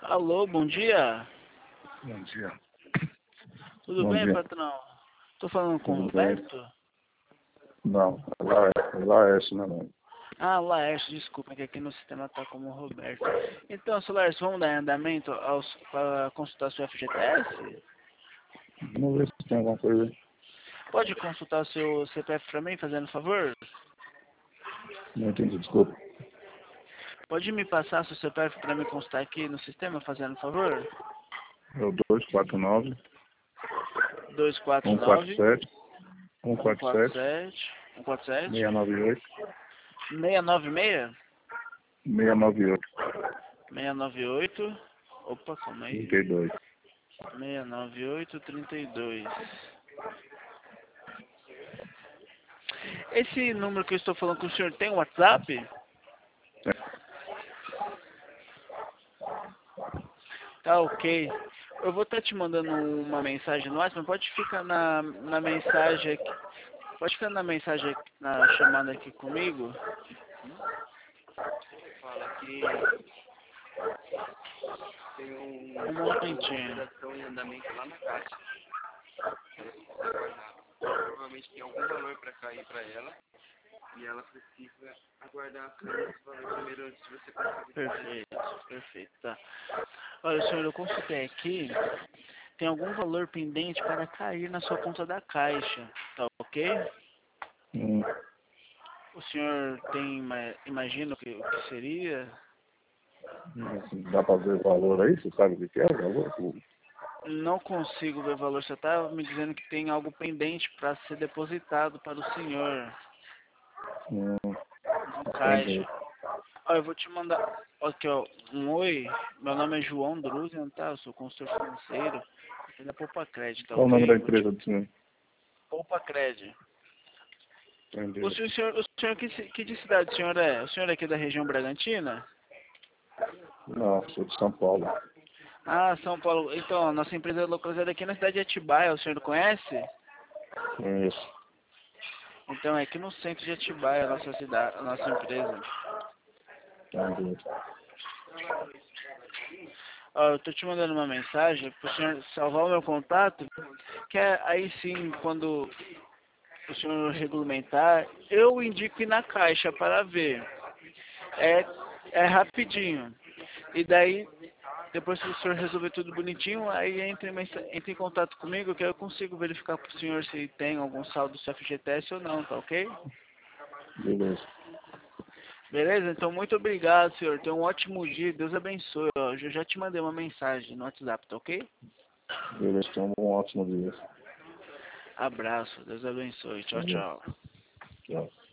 Alô, bom dia. Bom dia. Tudo Bom bem, dia. patrão? Tô falando com o Tudo bem? Roberto? Não, Laércio, né, não? Ah, Laércio, desculpa, que aqui no sistema tá como Roberto. Então, seu Laércio, vamos dar andamento para consultar seu FGTS? Vamos ver se tem alguma coisa aí. Pode consultar seu CPF para mim, fazendo favor? Não entendi, desculpa. Pode me passar seu CPF para me consultar aqui no sistema, fazendo favor? É o 249 249 147 147 147 147 698 696 698 698. Opa, calma aí. 32. 69832. Esse número que eu estou falando com o senhor tem WhatsApp? Tá ok. Eu vou estar te mandando uma mensagem no WhatsApp, mas pode ficar na mensagem aqui. Pode ficar na mensagem, na chamada aqui comigo? Fala que tem Um momentinho. operação em andamento lá na caixa. Ela precisa aguardar. Provavelmente tem algum valor para cair para ela. E ela precisa aguardar a cair desse valor primeiro antes de você conseguir. Perfeito, perfeito, tá. Olha, senhor, eu consultei aqui. Tem algum valor pendente para cair na sua conta da Caixa, tá ok? O senhor tem, imagina o que seria? Dá pra ver o valor aí? Você sabe o que é o valor? Não consigo ver valor. Você está me dizendo que tem algo pendente para ser depositado para o senhor no Entendi. Caixa. Ó, eu vou te mandar aqui, ó, um oi. Meu nome é João Drusian, tá? Eu sou consultor financeiro. Aqui da Poupa Crédito, tá Qual o nome ok? da Eu vou te... empresa do senhor? Poupa Crédito. Entendi. O senhor que de cidade o senhor é? O senhor é aqui da região Bragantina? Não, sou de São Paulo. Ah, São Paulo. Então, a nossa empresa é localizada aqui na cidade de Atibaia. O senhor conhece? Conheço. Então, é aqui no centro de Atibaia, a nossa cidade, a nossa empresa. Entendi. Ó, eu tô te mandando uma mensagem pro senhor salvar o meu contato, que é aí sim, quando o senhor regulamentar, eu indico ir na Caixa para ver. É rapidinho. E daí, depois que o senhor resolver tudo bonitinho, aí entra em contato comigo, que eu consigo verificar pro senhor se tem algum saldo do seu FGTS ou não, tá ok? Beleza. Beleza? Então, muito obrigado, senhor. Tenha um ótimo dia. Deus abençoe. Ó, eu já te mandei uma mensagem no WhatsApp, tá ok? Beleza, tenha um ótimo dia. Abraço. Deus abençoe. Tchau, Valeu. tchau. Tchau.